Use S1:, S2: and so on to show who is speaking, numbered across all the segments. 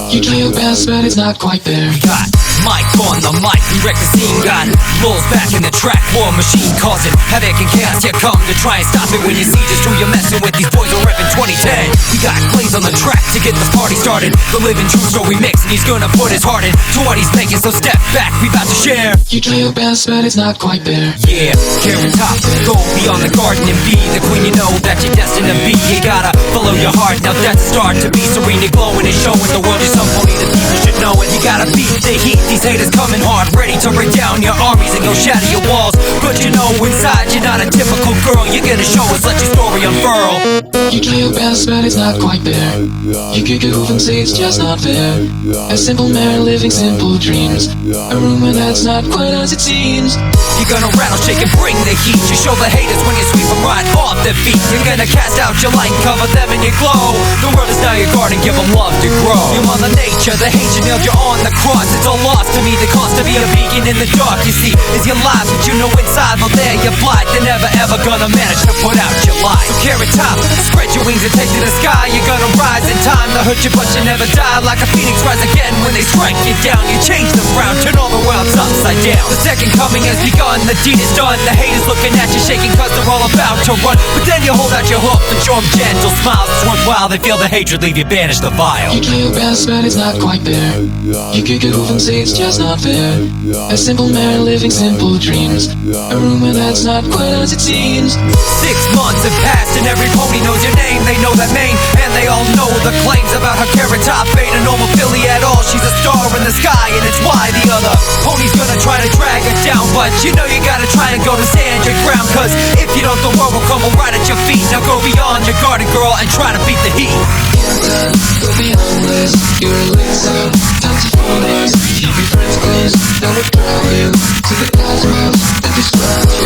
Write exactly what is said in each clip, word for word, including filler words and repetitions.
S1: You try your best, but it's not quite there.
S2: We got Mike on the mic, we wreck the scene. Got Lulz back in the track, war machine causing havoc and chaos. Here come to try and stop it. When you see just who you're messing with, these boys are reppin' twenty ten. We got Blaze on the track to get the party started. The living true story mix, and he's gonna put his heart in to what he's making. So step back, we about to share.
S1: You try your best, but it's not quite there.
S2: Yeah, Carrot Top, go beyond the garden and be the queen you know that you're destined to be. You gotta follow your heart, now that's the start to be serene and glowing and showing the world you're some pony that people should know it. You gotta beat the heat, these haters coming hard, ready to break down your armies and go shatter your walls. But you know inside you're not a typical girl, you're gonna show us, let your story unfurl.
S1: You try your best, but it's not quite there. You kick a hoof and say it's just not fair. A simple man living simple dreams, a rumor that's not quite as it seems.
S2: You're gonna rattle, shake and bring the heat. You show the haters when you sweep them right off their feet. You're gonna cast out your light, cover them in your glow. The world is now your garden, give them love to grow. Your mother nature, the hate you nailed you on the cross. It's all lost to me, the cost to be a beacon in the dark. You see, is your life, but you know inside, well there you're blind. They're never ever gonna manage to put out your light. So Carrot Top, spread your wings and take to the sky. You're gonna rise in time to hurt you, but you never die. Like a phoenix rise again when they strike you down. You change the ground, turn all the worlds upside down. The second coming has begun, the deed is done. The haters looking at you shaking cause they're all about to run. But then you hold out your hook and show them gentle smiles. It's worthwhile, they feel the hatred, leave you banished the vile.
S1: You try your best, but it's not quite there. You kick a hoof and say it's just not fair. A simple man living simple dreams, a rumor that's not quite as it seems.
S2: Six months have passed and every pony knows your name. They know that name and they all know the claims about her. Carrot Top ain't a normal filly at all. She's a star in the sky and it's why the other pony's gonna try to drag her down. But you know you gotta try to go to stand your ground, cause if you don't, the world will crumble right at your feet. Now go beyond your garden, girl, and try to beat the heat.
S1: Can't go beyond this, you're a laser. Time to fall this, keep your friends close. That would drive you to the cosmos and describe you.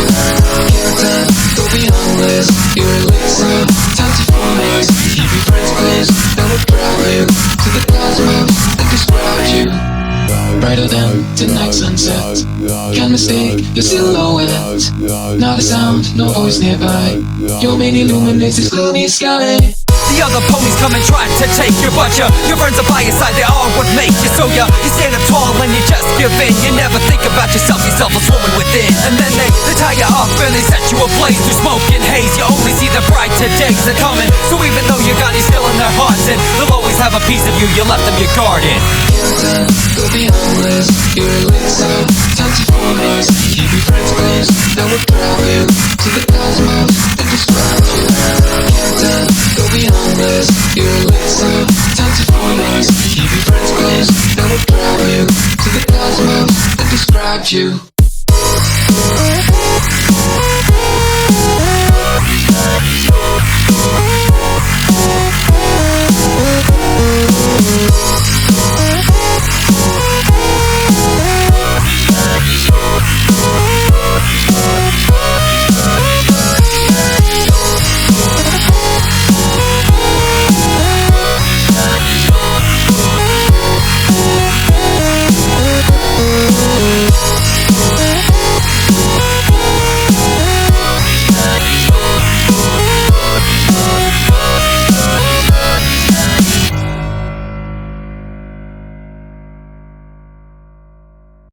S1: Can't go beyond this, you're a laser. Time to fall this, keep your friends close. That would drive you to the cosmos and describe you. Brighter than tonight sunset, can't mistake your silhouette. Not a sound, no voice nearby, your main illuminates this gloomy sky.
S2: The other ponies come and try to take your butcher. Your friends are by your side, they are what make you. So you, you stand up tall and you just give in. You never think about yourself, you're selfless woman within. And then they, they tie you up and they set you ablaze through smoke and haze. You only see the brighter days are coming. So even though you got you still in their hearts, and they'll always have a piece of you, you left them your garden.
S1: Can't go beyond this, you're a laser. Time to fall this, keep your friends close. That would drive you to the cosmos and describe you. Can't go beyond this, you're a laser. Time to fall this, keep your friends close. That would drive you to the cosmos and describe you.